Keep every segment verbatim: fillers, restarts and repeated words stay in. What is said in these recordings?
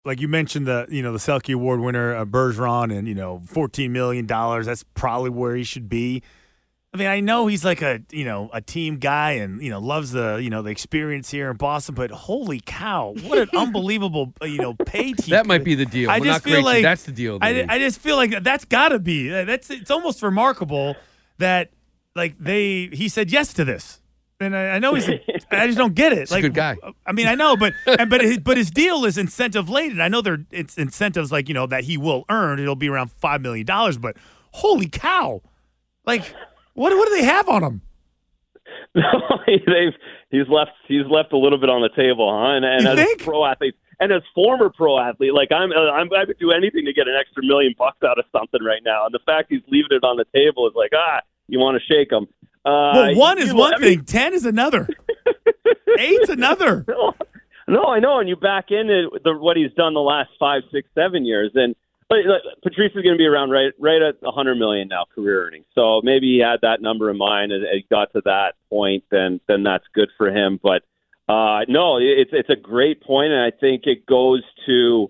like you mentioned the you know the Selke Award winner uh, Bergeron, and you know fourteen million dollars. That's probably where he should be. I mean, I know he's like a you know a team guy, and you know loves the you know the experience here in Boston. But holy cow, what an unbelievable you know pay team. That might be the deal. I We're just not feel crazy. like That's the deal. I, I just feel like that's got to be that's it's almost remarkable that like they he said yes to this. And I, I know he's a, I just don't get it. He's like a good guy. I mean, I know, but and, but his, but his deal is incentive laden. I know there it's incentives like you know that he will earn. It'll be around five million dollars. But holy cow, like. What what do they have on him? No, they've he's left he's left a little bit on the table, huh? And, and you as think? a pro athlete, and as former pro athlete, like I'm, I'm I would do anything to get an extra million bucks out of something right now. And the fact he's leaving it on the table is like, ah, you want to shake him. Uh, well, one is you, one I mean, thing, ten is another, eight's another. No, no, I know, and you back into the, what he's done the last five, six, seven years, and. But Patrice is going to be around right right at one hundred million dollars now career earnings. So maybe he had that number in mind and it got to that point, then then that's good for him. But uh, no, it's it's a great point, and I think it goes to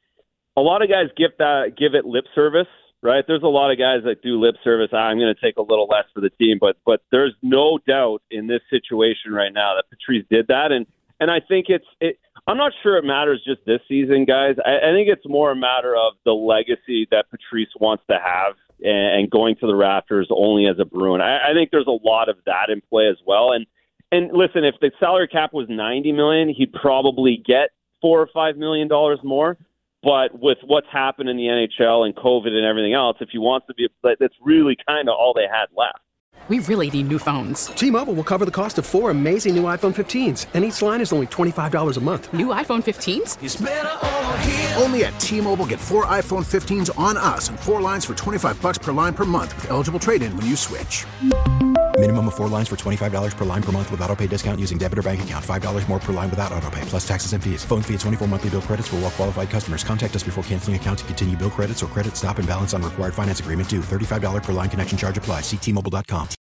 a lot of guys give that give it lip service, right? There's a lot of guys that do lip service. I'm going to take a little less for the team, but but there's no doubt in this situation right now that Patrice did that, and and I think it's it. I'm not sure it matters just this season, guys. I, I think it's more a matter of the legacy that Patrice wants to have and, and going to the Raptors only as a Bruin. I, I think there's a lot of that in play as well. And and listen, if the salary cap was ninety million dollars, he'd probably get four or five million dollars more. But with what's happened in the N H L and COVID and everything else, if he wants to be, that's really kind of all they had left. We really need new phones. T-Mobile will cover the cost of four amazing new iPhone fifteens, and each line is only twenty-five dollars a month. New iPhone fifteens? It's better over here. Only at T-Mobile, get four iPhone fifteens on us and four lines for twenty-five bucks per line per month with eligible trade-in when you switch. Minimum of four lines for twenty-five dollars per line per month with autopay discount using debit or bank account. five dollars more per line without autopay, plus taxes and fees. Phone fee at twenty-four monthly bill credits for well-qualified customers. Contact us before canceling account to continue bill credits or credit stop and balance on required finance agreement due. thirty-five dollars per line connection charge applies. See T Mobile dot com.